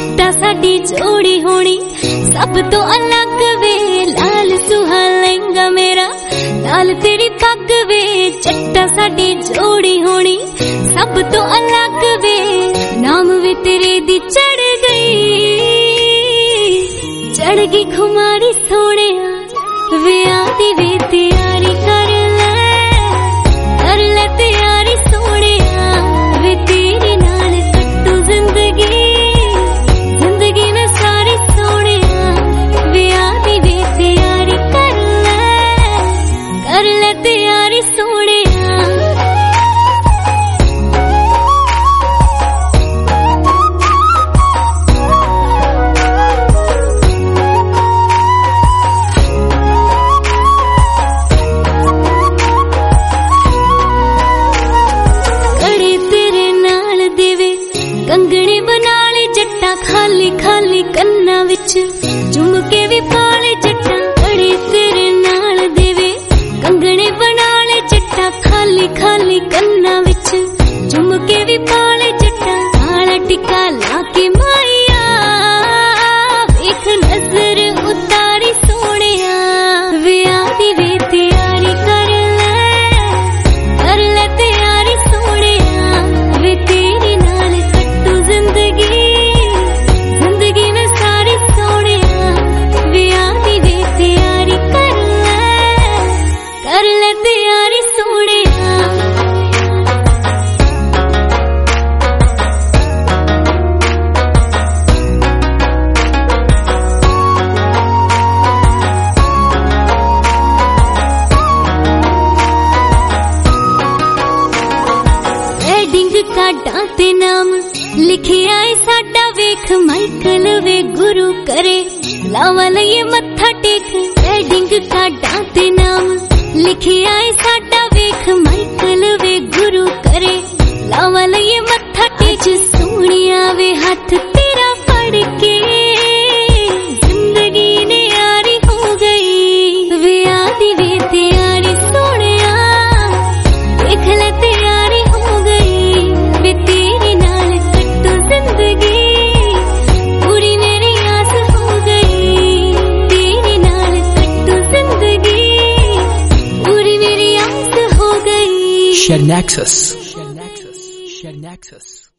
चिट्टा साडी जोड़ी होनी सब तो अलग वे। लाल सुहा लहंगा मेरा नाल तेरी पग वे। चिट्टा साडी जोड़ी होनी सब तो अलग वे। नाम वे तेरे दी चढ़ गई खुमारी सोने वे आती वे तैयारी कर ले तैयारी सोने वे तेरे नाल कट्टू जिंदगी में सारी सोने वे आती वे तैयारी कर ले तैयारी सोने। कंगने बना ले जट्टा खाली खाली कन्ना विच झुमके भी पाले जट्टा कड़े तेरे नाल देवे। कंगने बना ले जट्टा खाली खाली कन्ना विच झुमके भी पाले जट्टा। काला टिक्का लाके माइया वेख नजर उतारी सोनिया वे आती वे तैयारी कर ले तैयारी सोनिया वे तेरे नाल जिंदगी में सारी सोने वे आती वे तैयारी कर ले तैयारी सोने। वेडिंग कार्डां ते नाम लिखे आए साडा वेख माइकल वे गुरु करे लावा लइए मत्था टेक। वेडिंग कार्डां ते नाम लिखे आए साडा वेख माइकल वे गुरु करे लावा लइए मत्था टेक। सोनिया वे हाथ तेरा फड़ के जिंदगी ने यारी हो गई वे आती वे तैयारी सोनिया देख ले तैयारी हो गई वे तेरे नाल पूरी मेरी आस हो गई तेरे नाल कट्टू जिंदगी पूरी मेरी आस हो गई। Share Nexus.